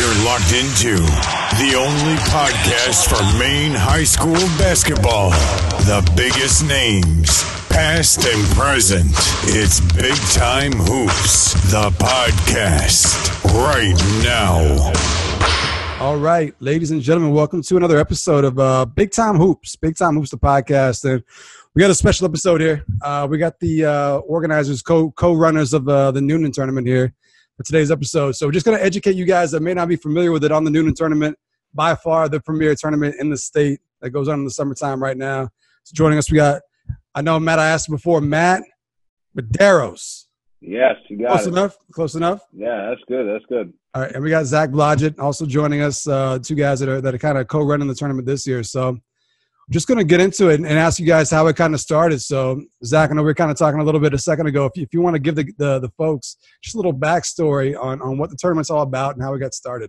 You're locked into the only podcast for Maine high school basketball. The biggest names, past and present. It's Big Time Hoops, the podcast, right now. All right, ladies and gentlemen, welcome to another episode of Big Time Hoops. Big Time Hoops, the podcast. And we got a special episode here. We got the organizers, co-runners of the Noonan tournament here for today's episode. So we're just going to educate you guys that may not be familiar with it on the Noonan tournament. By far the premier tournament in the state that goes on in the summertime right now. So joining us, we got, I know, Matt, I asked before, Matt Medeiros. Yes, you got Close it. enough? Close enough? Yeah, that's good. That's good. All right, and we got Zach Blodgett also joining us, two guys that are kind of co-running the tournament this year. So I'm just going to get into it and ask you guys how it kind of started. So, Zach, I know we were kind of talking a little bit a second ago. If you want to give the folks just a little backstory on what the tournament's all about and how it got started.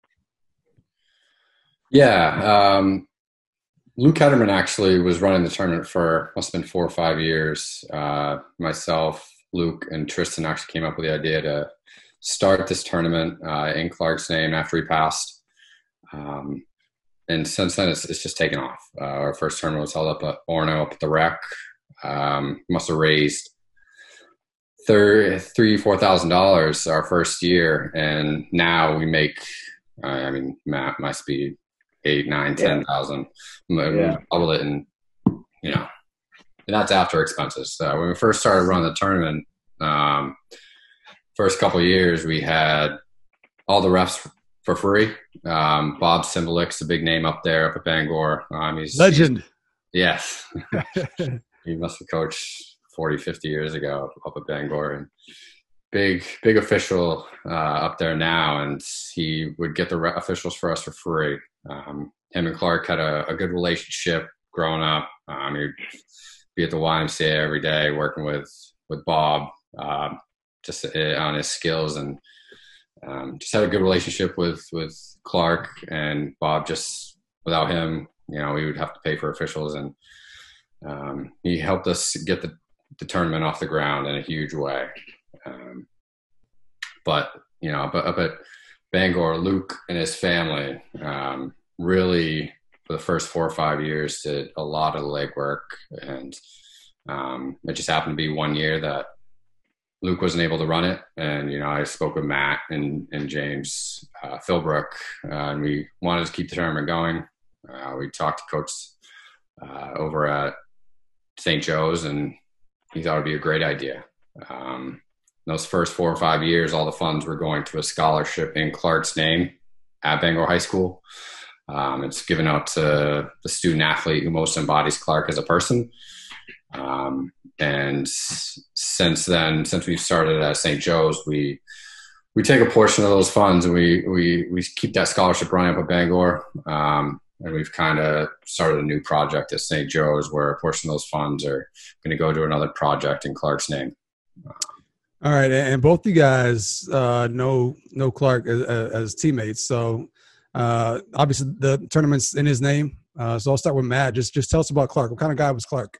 Yeah, Luke Hederman actually was running the tournament for must have been 4 or 5 years. Myself, Luke, and Tristan actually came up with the idea to start this tournament in Clark's name after he passed. And since then, it's just taken off. Our first tournament was held up at Orono up at the Rec. Must have raised $4,000 our first year, and now we make. Matt must be 8, 9, 10,000. Yeah. Double it, and and that's after expenses. When we first started running the tournament, first couple of years we had all the refs for free. Bob Simbalik's a big name up there up at Bangor. He's Legend. Yes. He must have coached 40, 50 years ago up at Bangor, and big official up there now, and he would get the officials for us for free. Him and Clark had a good relationship growing up. He'd be at the YMCA every day working with Bob, just on his skills, and just had a good relationship with Clark and Bob. Just without him, we would have to pay for officials, and he helped us get the tournament off the ground in a huge way. But up at Bangor, Luke and his family really, for the first 4 or 5 years, did a lot of the legwork. And it just happened to be one year that Luke wasn't able to run it. And, I spoke with Matt and James Philbrook, and we wanted to keep the tournament going. We talked to Coach over at St. Joe's, and he thought it'd be a great idea. Those first 4 or 5 years, all the funds were going to a scholarship in Clark's name at Bangor High School. It's given out to the student athlete who most embodies Clark as a person. And since then, since we've started at St. Joe's, we take a portion of those funds and we keep that scholarship running up at Bangor. And we've kind of started a new project at St. Joe's where a portion of those funds are going to go to another project in Clark's name. All right, and both you guys know Clark as teammates. So obviously the tournament's in his name. So I'll start with Matt. Just tell us about Clark. What kind of guy was Clark?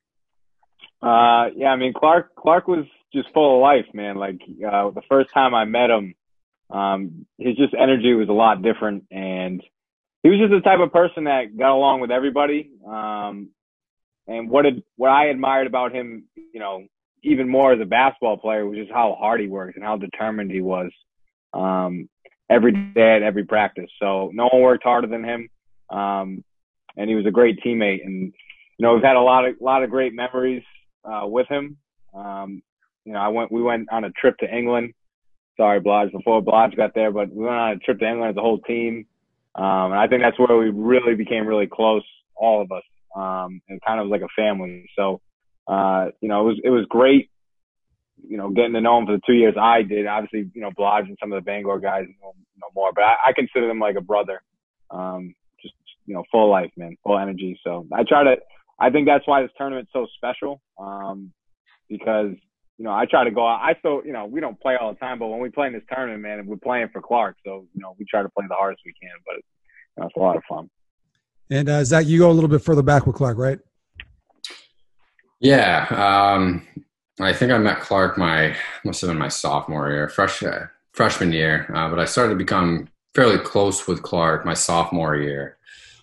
Clark was just full of life, man. Like the first time I met him, his just energy was a lot different, and he was just the type of person that got along with everybody. And what I admired about him, even more as a basketball player, was just how hard he worked and how determined he was every day at every practice. So no one worked harder than him, and he was a great teammate. And we've had a lot of great memories with him. We went on a trip to England. Sorry, Blodge, before Blodge got there, but we went on a trip to England as a whole team. And I think that's where we really became really close, all of us, and kind of like a family. So, it was great, getting to know him for the 2 years I did. Obviously, Blodge and some of the Bangor guys know more, but I consider them like a brother. Just, full life, man, full energy. So I think that's why this tournament's so special, because, I try to go out. We don't play all the time, but when we play in this tournament, man, we're playing for Clark. So, we try to play the hardest we can, but it's a lot of fun. And Zach, you go a little bit further back with Clark, right? Yeah. I think I met Clark must have been my sophomore year, freshman year. But I started to become fairly close with Clark my sophomore year.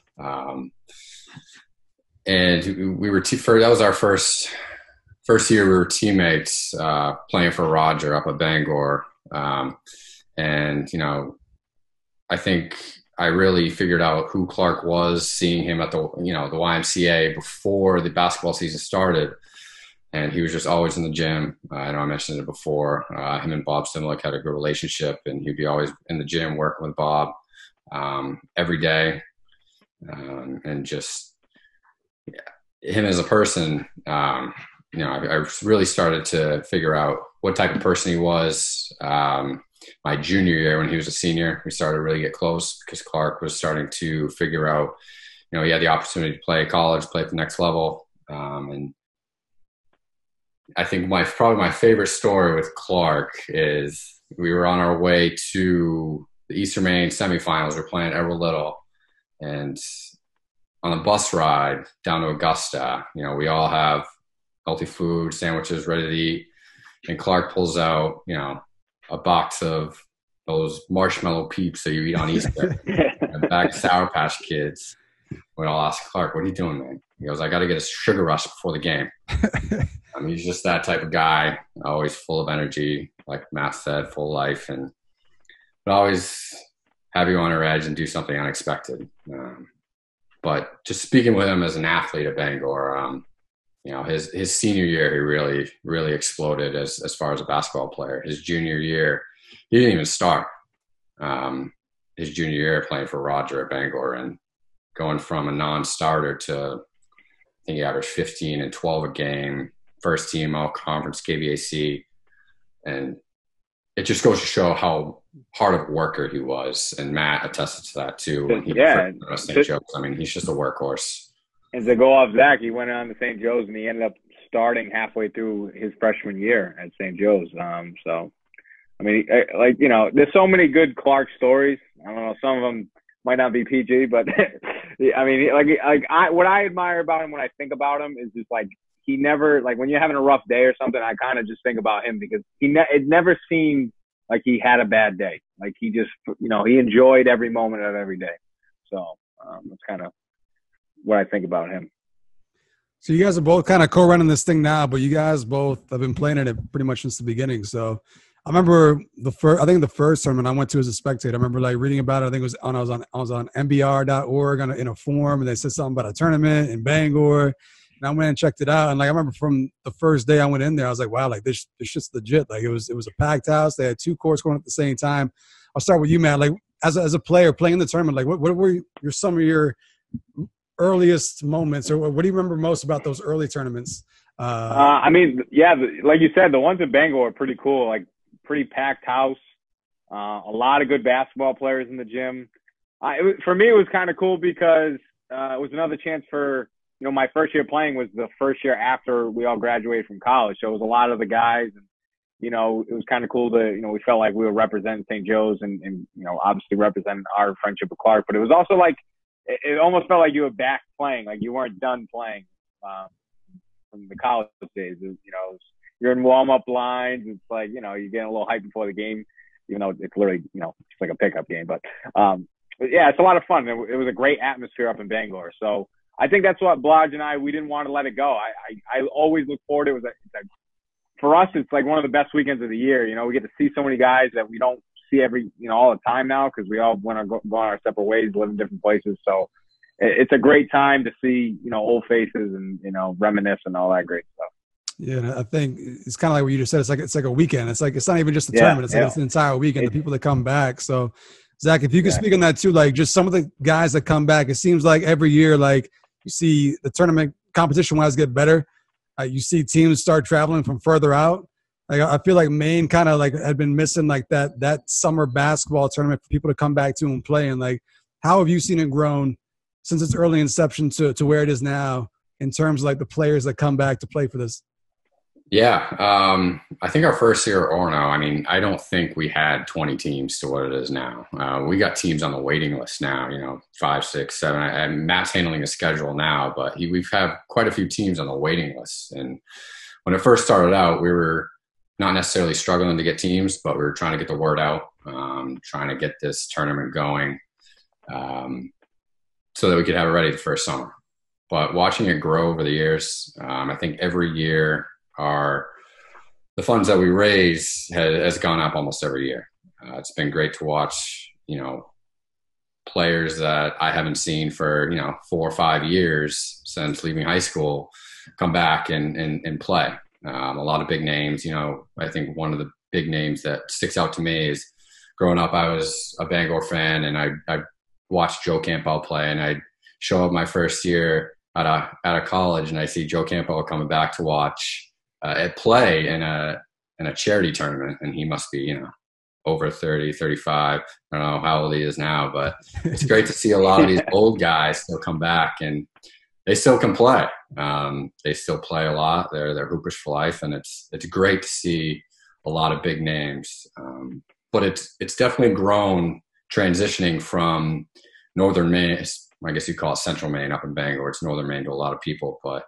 And we were that was our first year we were teammates playing for Roger up at Bangor. And, I think I really figured out who Clark was, seeing him at the YMCA before the basketball season started. And he was just always in the gym. I know I mentioned it before. Him and Bob Simlick had a good relationship, and he'd be always in the gym working with Bob every day. And just him as a person, I really started to figure out what type of person he was. My junior year, when he was a senior, we started to really get close because Clark was starting to figure out, he had the opportunity to play college, play at the next level. And I think probably my favorite story with Clark is we were on our way to the Eastern Maine semifinals. We're playing Edward Little, and on a bus ride down to Augusta, we all have healthy food, sandwiches ready to eat. And Clark pulls out, a box of those marshmallow peeps that you eat on Easter, a bag of Sour Patch Kids. We all ask Clark, "What are you doing, man?" He goes, "I got to get a sugar rush before the game." He's just that type of guy, always full of energy, like Matt said, full of life, but always have you on your edge and do something unexpected. But just speaking with him as an athlete at Bangor, his senior year, he really, really exploded as far as a basketball player. His junior year, he didn't even start. His junior year playing for Roger at Bangor and going from a non-starter to, I think he averaged 15 and 12 a game, first team all conference KVAC. And it just goes to show how hard of a worker he was. And Matt attested to that too. When he was St. Joe's. He's just a workhorse. And to go off Zach, he went on to St. Joe's and he ended up starting halfway through his freshman year at St. Joe's. There's so many good Clark stories. I don't know, some of them might not be PG, but what I admire about him when I think about him is just he never, when you're having a rough day or something, I kind of just think about him because it never seemed like he had a bad day. He just, he enjoyed every moment of every day. So that's kind of what I think about him. So you guys are both kind of co-running this thing now, but you guys both have been playing in it pretty much since the beginning. So I remember the first tournament I went to as a spectator. I remember reading about it. I think it was I was on NBR.org in a forum, and they said something about a tournament in Bangor. And I went and checked it out. And I remember from the first day I went in there, I was like, wow, this shit's legit. It was a packed house. They had two courts going at the same time. I'll start with you, Matt. As a player playing in the tournament, what were some of your earliest moments, or what do you remember most about those early tournaments? Like you said, the ones at Bangor are pretty cool. Pretty packed house, a lot of good basketball players in the gym. For me, it was kind of cool because it was another chance for, my first year playing was the first year after we all graduated from college. So it was a lot of the guys, and, it was kind of cool to, we felt like we were representing St. Joe's and obviously representing our friendship with Clark. But it was also it almost felt like you were back playing, you weren't done playing from the college days. You're in warm-up lines. It's you're getting a little hype before the game, even though it's literally, it's like a pickup game. But yeah, it's a lot of fun. It was a great atmosphere up in Bangor. So I think that's what Blodge and we didn't want to let it go. I always look forward to it. For us, it's one of the best weekends of the year. We get to see so many guys that we don't see all the time now because we all want to go on our separate ways, live in different places. So it's a great time to see, old faces and, reminisce and all that great stuff. Yeah, and I think it's kind of like what you just said. It's like a weekend. It's not even just a tournament. It's an entire weekend. The people that come back. So, Zach, if you could speak on that too, just some of the guys that come back. It seems like every year, you see the tournament competition-wise get better. You see teams start traveling from further out. I feel like Maine kind of had been missing that summer basketball tournament for people to come back to and play. And how have you seen it grown since its early inception to where it is now in terms of the players that come back to play for this? Yeah, I think our first year at Orono, I don't think we had 20 teams to what it is now. We got teams on the waiting list now, 5, 6, 7. And Matt's handling the schedule now, but we've had quite a few teams on the waiting list. And when it first started out, we were not necessarily struggling to get teams, but we were trying to get the word out. trying to get this tournament going so that we could have it ready the first summer. But watching it grow over the years, I think every year the funds that we raise has gone up almost every year. It's been great to watch, players that I haven't seen for, 4 or 5 years since leaving high school come back and play. A lot of big names. I think one of the big names that sticks out to me is growing up, I was a Bangor fan, and I watched Joe Campbell play, and I'd show up my first year at a college, and I see Joe Campbell coming back to watch play in a charity tournament, and he must be, over 30, 35. I don't know how old he is now, but it's great to see a lot of these old guys still come back, and they still can play. They still play a lot. They're hoopers for life, and it's great to see a lot of big names. But it's definitely grown transitioning from Northern Maine. I guess you call it Central Maine up in Bangor. It's Northern Maine to a lot of people, but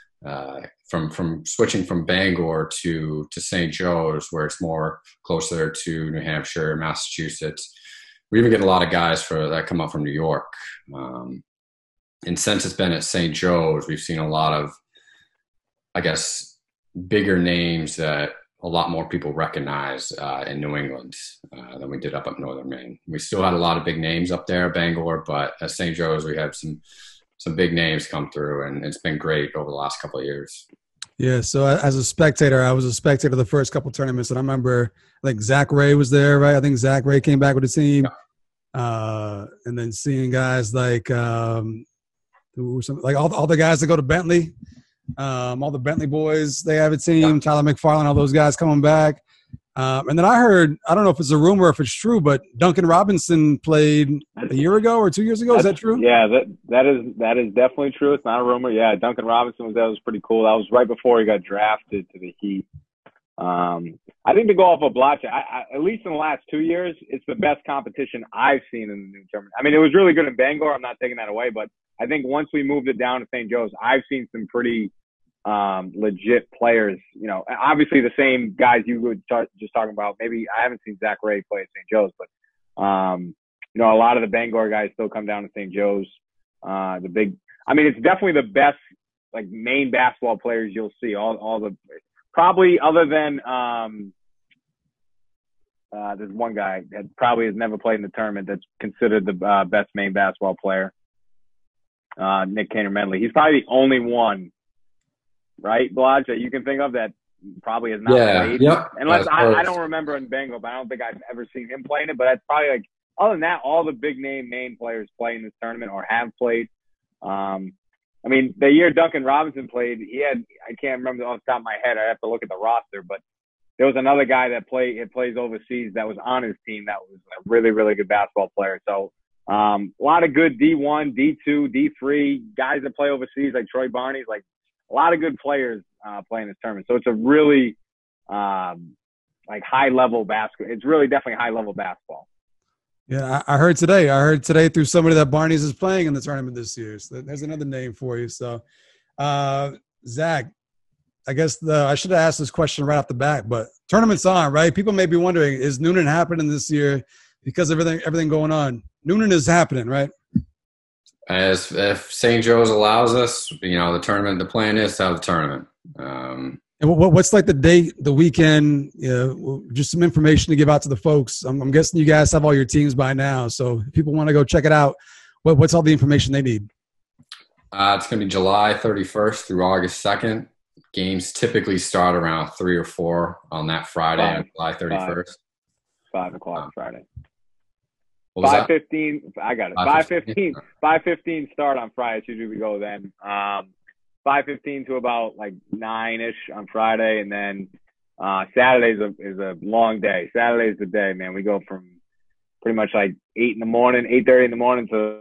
from switching from Bangor to St. Joe's, where it's more closer to New Hampshire, Massachusetts. We even get a lot of guys that come up from New York. And since it's been at St. Joe's, we've seen a lot of, I guess, bigger names that a lot more people recognize in New England than we did up Northern Maine. We still had a lot of big names up there, Bangor, but at St. Joe's, we had some big names come through, and it's been great over the last couple of years. Yeah, so as a spectator, I was a spectator the first couple tournaments, and I remember like Zach Ray was there, right? I think Zach Ray came back with the team, and then seeing guys like all the guys that go to Bentley, all the Bentley boys, they have a team. Tyler McFarland, all those guys coming back. And then I heard, I don't know if it's a rumor or if it's true, but Duncan Robinson played a year ago or 2 years ago. Is that true? Yeah, that is definitely true. It's not a rumor. Yeah, Duncan Robinson that was pretty cool. That was right before he got drafted to the Heat. I think to go off of Blotcha, at least in the last 2 years, it's the best competition I've seen in the new tournament. I mean, it was really good in Bangor. I'm not taking that away, but I think once we moved it down to St. Joe's, I've seen some pretty legit players. Obviously the same guys you were just talking about. Maybe I haven't seen Zach Ray play at St. Joe's, but a lot of the Bangor guys still come down to St. Joe's. It's definitely the best like Maine basketball players you'll see. All the probably other than there's one guy that probably has never played in the tournament that's considered the best Maine basketball player. Nick Kaner-Medley. He's probably the only one, right, Blodge, that you can think of that probably has not played. Yep. Unless I don't remember in Bangor, but I don't think I've ever seen him playing it. But that's probably like, other than that, all the big name Maine players play in this tournament or have played. The year Duncan Robinson played, I can't remember off the top of my head. I have to look at the roster, but there was another guy that plays overseas that was on his team that was a really, really good basketball player. So a lot of good D1, D2, D3 guys that play overseas, like Troy Barney's, like a lot of good players playing this tournament. So it's a really high level basketball. It's really definitely high level basketball. Yeah, I heard today through somebody that Barney's is playing in the tournament this year. So there's another name for you. So, Zach, I guess I should have asked this question right off the bat, but tournament's on, right? People may be wondering, is Noonan happening this year because of everything going on? Noonan is happening, right? If St. Joe's allows us, the tournament, the plan is to have the tournament. And what's like the date, the weekend, just some information to give out to the folks. I'm guessing you guys have all your teams by now. So if people want to go check it out, what's all the information they need? It's going to be July 31st through August 2nd. Games typically start around 3 or 4 on that Friday, July 31st. 5 o'clock Friday. 5:15. I got it. 5:15. 5:15 start on Friday. It's usually we go then. 5:15 to about like 9-ish on Friday, and then Saturday is a long day. Saturday is the day, man. We go from pretty much like 8:30 in the morning to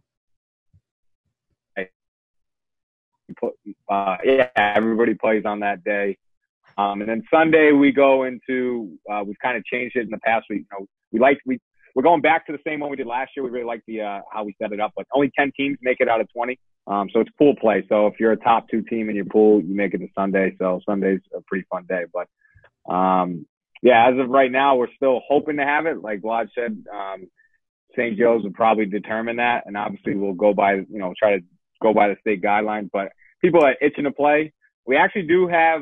everybody plays on that day. And then Sunday we go into we've kind of changed it in the past week. We're going back to the same one we did last year. We really like the how we set it up, but only 10 teams make it out of 20. So it's pool play. So if you're a top 2 team in your pool, you make it to Sunday. So Sunday's a pretty fun day. But Yeah, as of right now, we're still hoping to have it. Like Vlad said, St. Joe's will probably determine that, and obviously we'll go by, try to go by the state guidelines. But people are itching to play. We actually do have,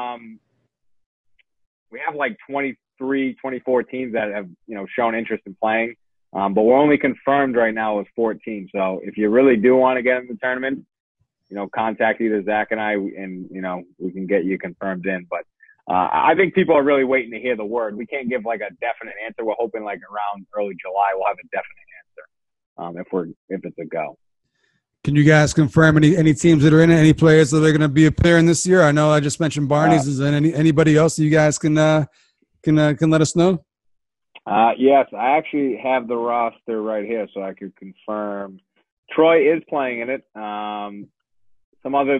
like 23, 24 teams that have, shown interest in playing. But we're only confirmed right now with 14. So if you really do want to get in the tournament, contact either Zach and I, and, we can get you confirmed in. But I think people are really waiting to hear the word. We can't give like a definite answer. We're hoping like around early July we'll have a definite answer if it's a go. Can you guys confirm any teams that are in it? Any players that are going to be appearing this year? I know I just mentioned Barney's. Is there anybody else that you guys can let us know? Yes, I actually have the roster right here, so I could confirm. Troy is playing in it. Some other.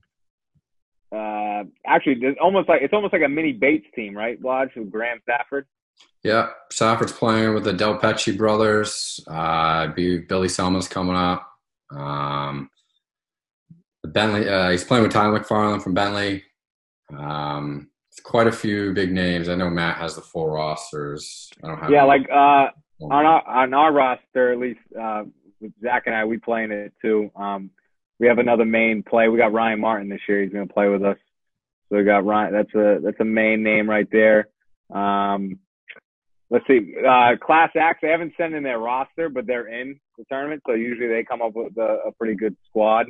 Actually, it's almost like a mini Bates team, right, Lodge, with Graham Stafford? Yeah, Stafford's playing with the Del Pecci brothers. Billy Selma's coming up. Bentley, he's playing with Tyler McFarland from Bentley. It's quite a few big names. I know Matt has the full rosters. I don't have. Yeah, like on our roster, at least with Zach and I, we play in it too. We have another main play. We got Ryan Martin this year. He's going to play with us. So we got Ryan. That's a main name right there. Let's see. Class Acts, they haven't sent in their roster, but they're in the tournament. So usually they come up with a pretty good squad.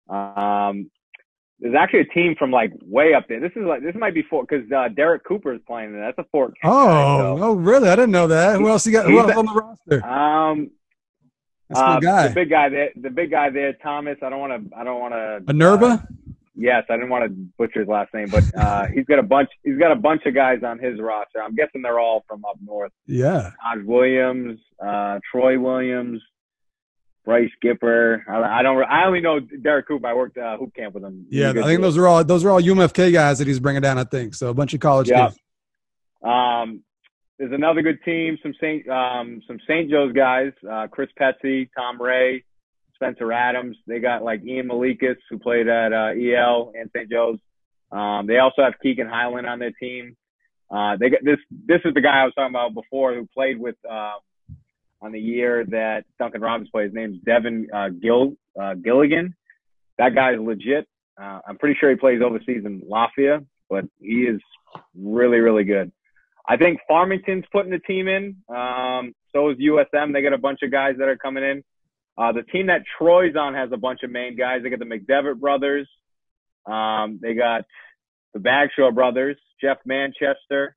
There's actually a team from like way up there. This might be because Derek Cooper is playing. That's a Fort Kent guy, so. Oh, really? I didn't know that. Who else Who else on the roster? That's my guy. The big guy there, Thomas. I don't want to. Anerba? Yes, I didn't want to butcher his last name, but he's got a bunch of guys on his roster. I'm guessing they're all from up north. Yeah. Todd Williams, Troy Williams, Bryce Skipper. I only know Derek Cooper. I worked hoop camp with him. Yeah, I think those are all UMFK guys that he's bringing down. I think so. A bunch of college kids. There's another good team. Some St. Joe's guys. Chris Petsy, Tom Ray, Spencer Adams. They got like Ian Malikas, who played at EL and St. Joe's. They also have Keegan Highland on their team. They got this is the guy I was talking about before, who played with on the year that Duncan Robinson played. His name's Devin Gilligan. That guy's legit. I'm pretty sure he plays overseas in Latvia, but he is really, really good. I think Farmington's putting the team in. So is USM. They got a bunch of guys that are coming in. The team that Troy's on has a bunch of main guys. They got the McDevitt brothers. They got the Bagshaw brothers, Jeff Manchester,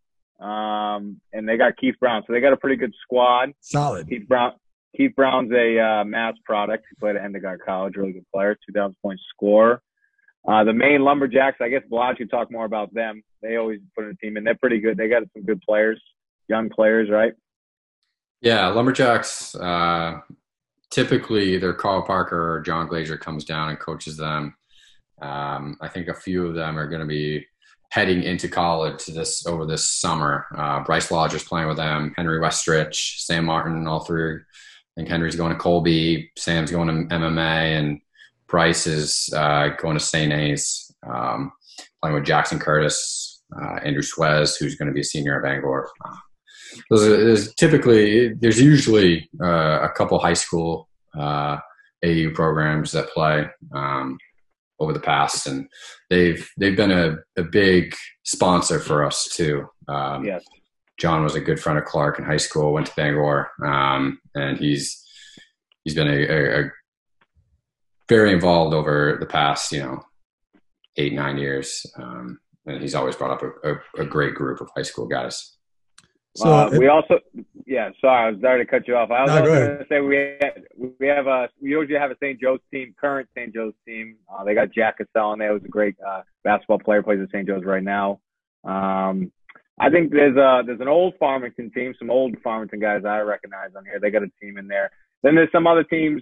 and they got Keith Brown. So they got a pretty good squad. Solid. Keith Brown's a Mass product. He played at Endicott College, really good player, 2,000 point scorer. The main Lumberjacks, I guess Blige could talk more about them. They always put in a team, and they're pretty good. They got some good players, young players, right? Yeah, Lumberjacks, typically either Carl Parker or John Glazer comes down and coaches them. I think a few of them are going to be heading into college over this summer. Bryce Lodger's playing with them, Henry Westrich, Sam Martin, all three. I think Henry's going to Colby, Sam's going to MMA, and Bryce is going to St. A's, playing with Jackson Curtis, Andrew Suez, who's going to be a senior at Bangor. There's usually a couple high school AU programs that play over the past, and they've been a big sponsor for us too. Yes. John was a good friend of Clark in high school, went to Bangor, and he's been a very involved over the past 8-9 years, and he's always brought up a great group of high school guys. So we also, sorry, I was sorry to cut you off. I was going to say we usually have a St. Joe's team, current St. Joe's team. They got Jack Cassell in there, who's a great basketball player, plays at St. Joe's right now. I think there's an old Farmington team, some old Farmington guys I recognize on here. They got a team in there. Then there's some other teams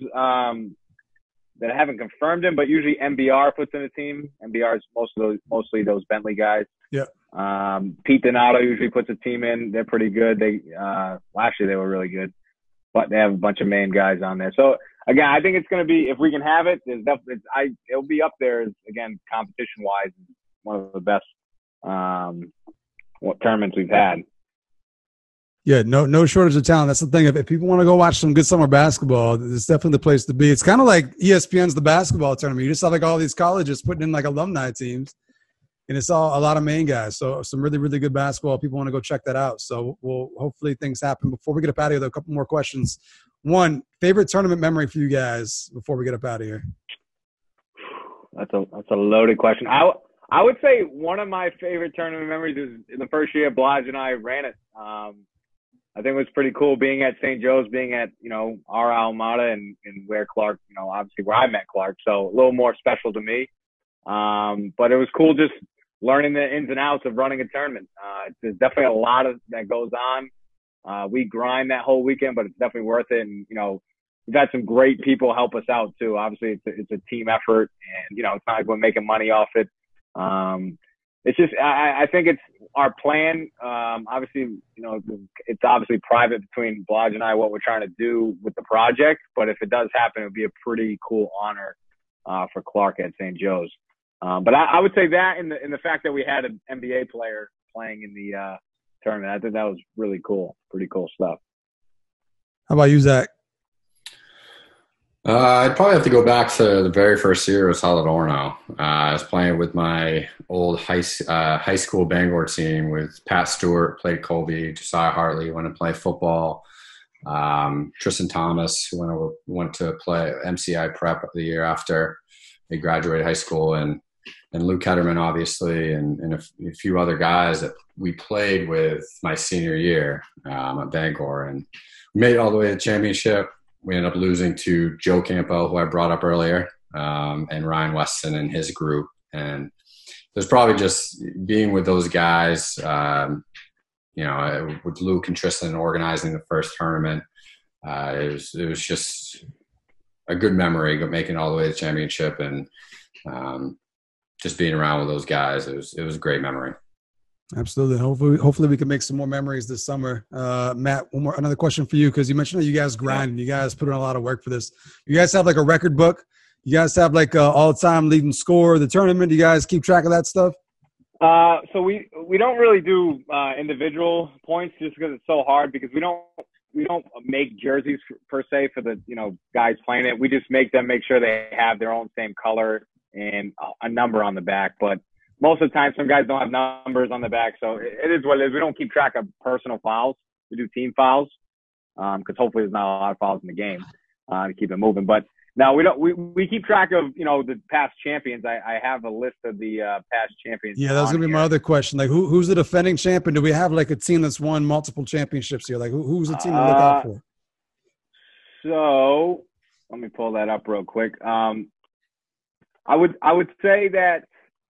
that I haven't confirmed in, but usually MBR puts in a team. MBR is mostly those Bentley guys. Yeah. Pete Donato usually puts a team in. They're pretty good. Last year they were really good, but they have a bunch of main guys on there. So again, I think it's going to be, if we can have it, it'll be up there as, again, competition wise, one of the best what tournaments we've had. Yeah, no shortage of talent. That's the thing. If people want to go watch some good summer basketball, it's definitely the place to be. It's kind of like ESPN's the basketball tournament. You just have like all these colleges putting in like alumni teams, and it's all a lot of Maine guys. So some really, really good basketball. People want to go check that out. So we'll hopefully things happen. Before we get up out of here, though, a couple more questions. One, favorite tournament memory for you guys before we get up out of here? That's a loaded question. I would say one of my favorite tournament memories is in the first year Blodge and I ran it. I think it was pretty cool being at St. Joe's, being at, our alma mater and where Clark, obviously where I met Clark. So a little more special to me. But it was cool just learning the ins and outs of running a tournament. There's definitely a lot of that goes on. We grind that whole weekend, but it's definitely worth it. And, we've had some great people help us out too. Obviously it's a team effort, and, it's not like we're making money off it. It's just, I think it's our plan. Obviously, it's obviously private between Blodge and I, what we're trying to do with the project. But if it does happen, it would be a pretty cool honor for Clark at St. Joe's. But I would say that in the fact that we had an NBA player playing in the tournament, I think that was really cool. Pretty cool stuff. How about you, Zach? I'd probably have to go back to the very first year with Solid Orno. I was playing with my old high school Bangor team with Pat Stewart, played Colby, Josiah Hartley, went to play football. Tristan Thomas, who went to play MCI prep the year after he graduated high school, and Luke Ketterman, obviously, and a few other guys that we played with my senior year at Bangor. And we made it all the way to the championship. We ended up losing to Joe Campo, who I brought up earlier, and Ryan Weston and his group. And it was probably just being with those guys, with Luke and Tristan organizing the first tournament. It was just a good memory of making it all the way to the championship, and just being around with those guys. It was a great memory. Absolutely. Hopefully we can make some more memories this summer. Matt, another question for you, because you mentioned that you guys grind and you guys put in a lot of work for this. You guys have like a record book? You guys have like all-time leading scorer of the tournament? Do you guys keep track of that stuff? So we don't really do individual points just because it's so hard, because we don't make jerseys per se for the guys playing it. We just make sure they have their own same color and a number on the back. But most of the time, some guys don't have numbers on the back, so it is what it is. We don't keep track of personal fouls. We do team fouls, because hopefully there's not a lot of fouls in the game to keep it moving. But no, we don't. We keep track of the past champions. I have a list of the past champions. Yeah, that was gonna be my other question. Like, who's the defending champion? Do we have like a team that's won multiple championships here? Like, who's the team to look out for? So let me pull that up real quick. I would say that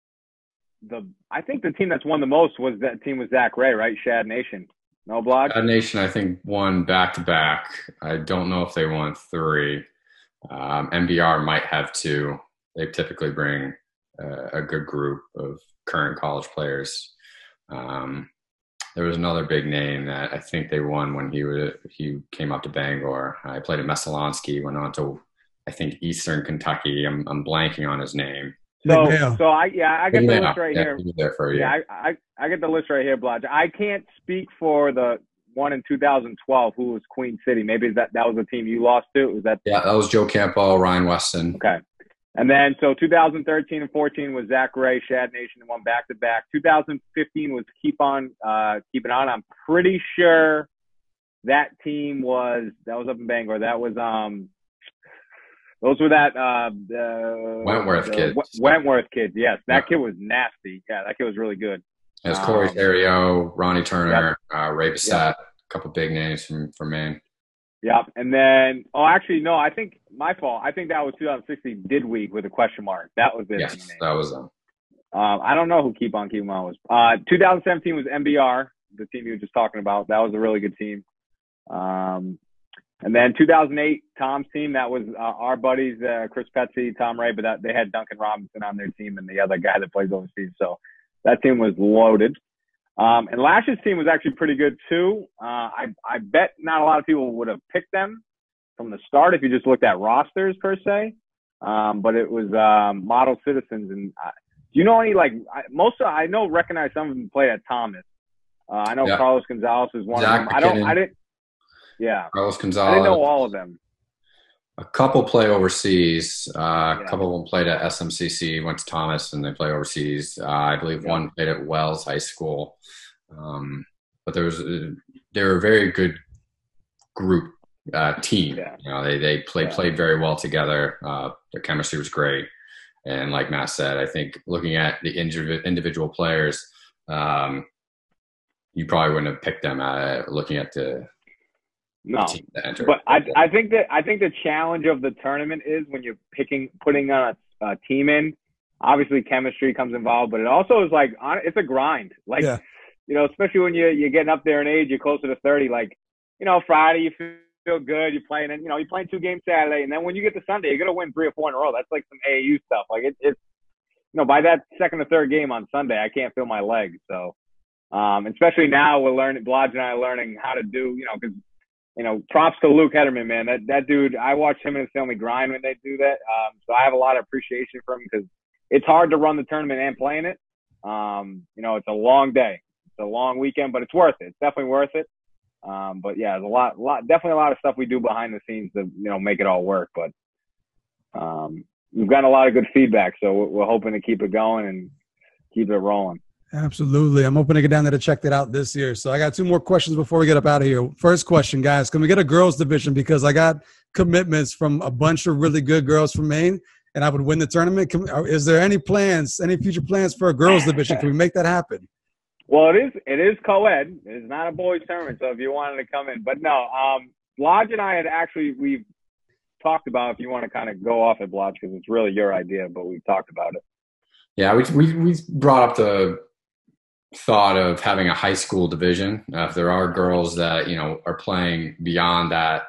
I think the team that's won the most was Zach Ray, right? Shad Nation. No, Blodge? Shad Nation, I think, won back-to-back. I don't know if they won 3. MBR might have 2. They typically bring a good group of current college players. There was another big name that I think they won when he came up to Bangor. I played at Messalonsky, went on to, I think, Eastern Kentucky. I'm blanking on his name. So I get the list right here. I get the list right here, Blodge. I can't speak for the one in 2012 who was Queen City. Maybe that was the team you lost to. Was that? Yeah, that was Joe Campo, Ryan Weston. Okay. And then, so 2013 and 14 was Zach Ray, Shad Nation, and won back-to-back. 2015 was Keep On Keeping On. I'm pretty sure that team was up in Bangor. That was those were Wentworth kids. Wentworth kids, yes. That kid was nasty. Yeah, that kid was really good. There's Corey Theriot, Ronnie Turner, Ray Bissett, a couple big names from Maine. Yep. And then, actually, no, I think my fault. I think that was 2016 Didweek with a question mark. That was it. Yes, that was them. I don't know who Keep On Keeping On was. 2017 was MBR, the team you were just talking about. That was a really good team. And then 2008, Tom's team, that was our buddies, Chris Petsy, Tom Ray, but they had Duncan Robinson on their team and the other guy that plays overseas. So that team was loaded. And Lash's team was actually pretty good too. I bet not a lot of people would have picked them from the start if you just looked at rosters per se. But it was Model Citizens. And do you know any, recognize some of them played at Thomas. I know Carlos Gonzalez is one Zach of them. McKinnon. I Carlos didn't Gonzalez. know all of them. A couple play overseas. A couple of them played at SMCC, went to Thomas, and they play overseas. I believe one played at Wells High School. But they were a very good group team. Yeah. You know, they played very well together. Their chemistry was great. And like Matt said, I think looking at the individual players, you probably wouldn't have picked them looking at the team that entered. But I think the challenge of the tournament is when you're putting a team in. Obviously, chemistry comes involved, but it also is like it's a grind. Like you know, especially when you're getting up there in age, you're closer to 30. Like, you know, Friday you feel good, you're playing, and you know you're playing 2 games Saturday, and then when you get to Sunday, you're gonna win 3 or 4 in a row. That's like some AAU stuff. Like it's you know, by that second or third game on Sunday, I can't feel my legs. So, especially now we're learning. Blodge and I are learning how to do. You know, because you know, props to Luke Hederman, man. That dude, I watch him and his family grind when they do that. So I have a lot of appreciation for him because it's hard to run the tournament and play in it. You know, it's a long day. It's a long weekend, but it's worth it. It's definitely worth it. But yeah, there's definitely a lot of stuff we do behind the scenes to, you know, make it all work. But we've gotten a lot of good feedback, so we're hoping to keep it going and keep it rolling. Absolutely. I'm hoping to get down there to check that out this year. So I got 2 more questions before we get up out of here. First question, guys, can we get a girls division? Because I got commitments from a bunch of really good girls from Maine, and I would win the tournament. Is there any future plans for a girls division? Can we make that happen? Well, it is co-ed. It's not a boys tournament, so if you wanted to come in. But no, Blodge and I we've talked about, if you want to kind of go off at Blodge, because it's really your idea, but we've talked about it. Yeah, we brought up the thought of having a high school division. If there are girls that, you know, are playing beyond that,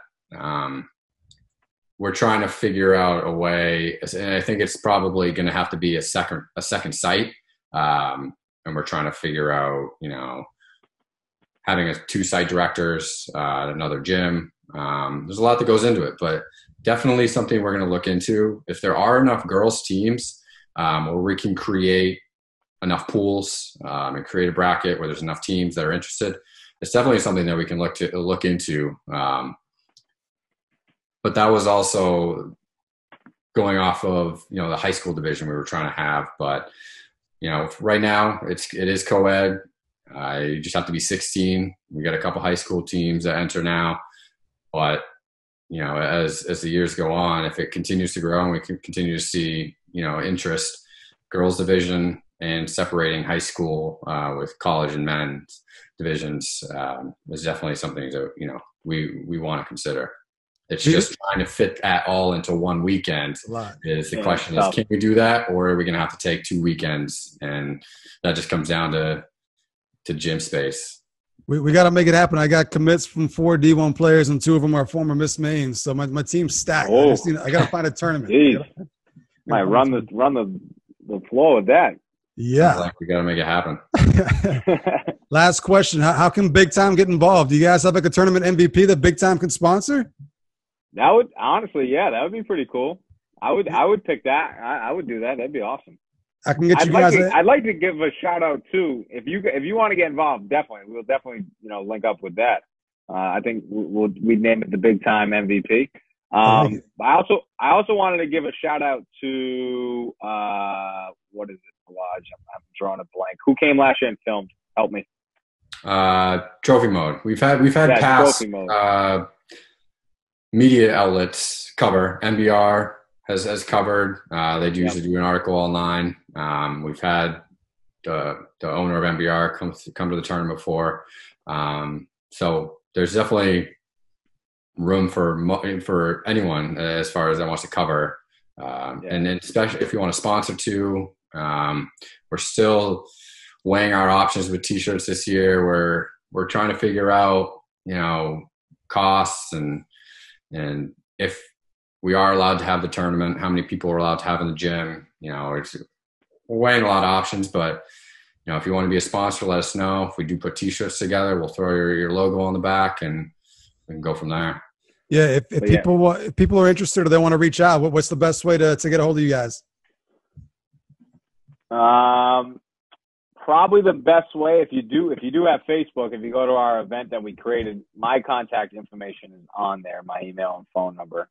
we're trying to figure out a way, and I think it's probably going to have to be a second site. And we're trying to figure out, you know, having 2 site directors, another gym. There's a lot that goes into it, but definitely something we're going to look into. If there are enough girls teams where we can create enough pools and create a bracket where there's enough teams that are interested, it's definitely something that we can look into. But that was also going off of, you know, the high school division we were trying to have. But, you know, right now it is co-ed. You just have to be 16. We got a couple high school teams that enter now. But, you know, as the years go on, if it continues to grow and we can continue to see, you know, interest, girls division and separating high school with college and men's divisions is definitely something that, you know, we want to consider. It's just trying to fit that all into one weekend. The question is, can we do that, or are we going to have to take 2 weekends? And that just comes down to gym space. We got to make it happen. I got commits from 4 D1 players, and 2 of them are former Miss Maine. So my team's stacked. Oh. I got to find a tournament. Might run the flow of that. Yeah. Like we got to make it happen. Last question. How can Big Time get involved? Do you guys have like a tournament MVP that Big Time can sponsor? That would honestly, that would be pretty cool. I would pick that. I would do that. That'd be awesome. I can get you guys. I'd like to give a shout out too. If you want to get involved, we'll definitely link up with that. I think we'd name it the Big Time MVP. I also wanted to give a shout out to what is it, Lodge? I'm drawing a blank. Who came last year and filmed? Help me. Trophy Mode. We've had past media outlets cover. NBR has covered. They usually do an article online. We've had the owner of NBR come to the tournament before. So there's definitely room for anyone as far as that wants to cover. And then especially if you want to sponsor too, we're still weighing our options with t-shirts this year. We're trying to figure out, costs and if we are allowed to have the tournament, how many people are allowed to have in the gym. We're weighing a lot of options, but if you want to be a sponsor, let us know. If we do put t-shirts together, we'll throw your logo on the back and we can go from there. Yeah. If people are interested or they want to reach out, what's the best way to get a hold of you guys? probably the best way, if you do have Facebook, if you go to our event that we created, my contact information is on there, my email and phone number.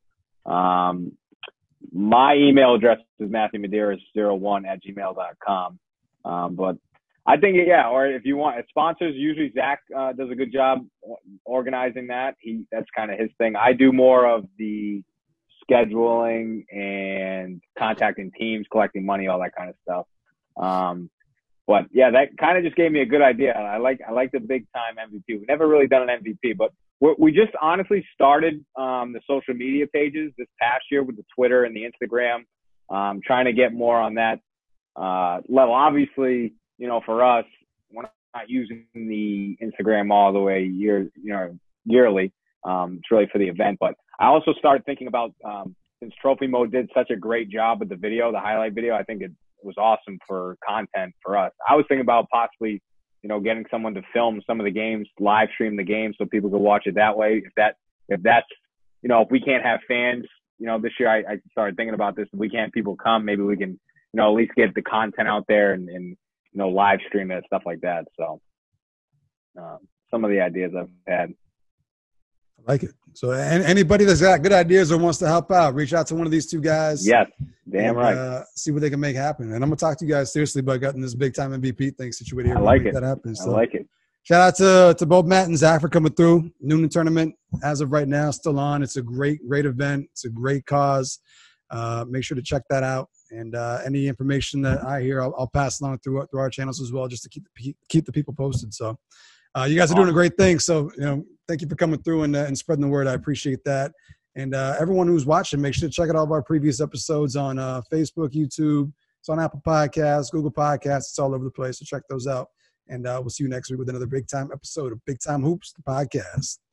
My email address is matthewmedeiros01@gmail.com. But I think, or if you want sponsors, usually Zach does a good job organizing that. That's kind of his thing. I do more of the scheduling and contacting teams, collecting money, all that kind of stuff. But yeah, that kind of just gave me a good idea. I like the big time MVP. We've never really done an MVP, but we just honestly started the social media pages this past year with the Twitter and the Instagram, trying to get more on that level. Obviously, for us, we're not using the Instagram all the way yearly. It's really for the event. But I also started thinking about, since Trophy Mode did such a great job with the video, the highlight video, I think it was awesome for content for us. I was thinking about possibly, getting someone to film some of the games, live stream the games so people could watch it that way. If that's, if we can't have fans, this year I started thinking about this. If we can't people come, maybe we can, at least get the content out there and live stream it, stuff like that. So some of the ideas I've had. I like it. So anybody that's got good ideas or wants to help out, reach out to one of these two guys. Yes, damn right. See what they can make happen. And I'm going to talk to you guys seriously about getting this big time MVP thing situated here. I like it. That happens. So, I like it. Shout out to both Matt and Zach for coming through. Noonan tournament, as of right now, still on. It's a great event. It's a great cause. Make sure to check that out. And any information that I hear, I'll pass along through our channels as well, just to keep the people posted. So you guys are doing a great thing. So, thank you for coming through and spreading the word. I appreciate that. And everyone who's watching, make sure to check out all of our previous episodes on Facebook, YouTube. It's on Apple Podcasts, Google Podcasts. It's all over the place. So check those out. And we'll see you next week with another big time episode of Big Time Hoops, the podcast.